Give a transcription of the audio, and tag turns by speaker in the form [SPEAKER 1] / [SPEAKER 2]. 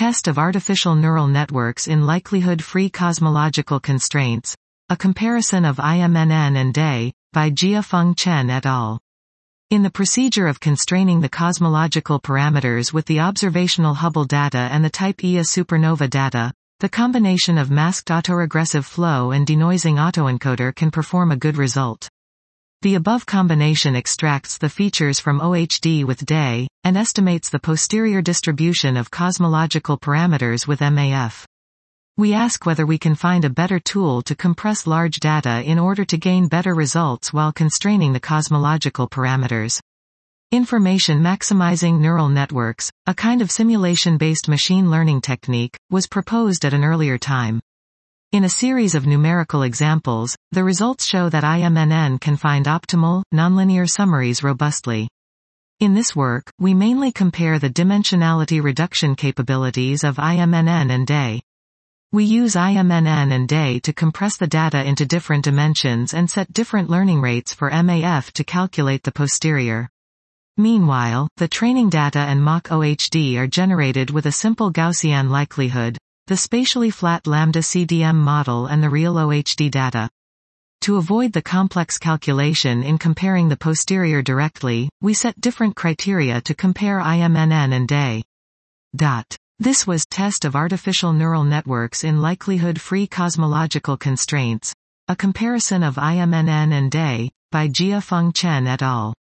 [SPEAKER 1] Test of artificial neural networks in likelihood-free cosmological constraints. A comparison of IMNN and DE, by Jiafeng Chen et al. In the procedure of constraining the cosmological parameters with the observational Hubble data and the type Ia supernova data, the combination of masked autoregressive flow and denoising autoencoder can perform a good result. The above combination extracts the features from OHD with DE, and estimates the posterior distribution of cosmological parameters with MAF. We ask whether we can find a better tool to compress large data in order to gain better results while constraining the cosmological parameters. Information maximizing neural networks, a kind of simulation-based machine learning technique, was proposed at an earlier time. In a series of numerical examples, the results show that IMNN can find optimal, nonlinear summaries robustly. In this work, we mainly compare the dimensionality reduction capabilities of IMNN and DE. We use IMNN and DE to compress the data into different dimensions and set different learning rates for MAF to calculate the posterior. Meanwhile, the training data and mock OHD are generated with a simple Gaussian likelihood, the spatially flat lambda CDM model and the real OHD data. To avoid the complex calculation in comparing the posterior directly, we set different criteria to compare IMNN and DE. This was Test of Artificial Neural Networks in Likelihood-Free Cosmological Constraints. A comparison of IMNN and DE, by Jiafeng Chen et al.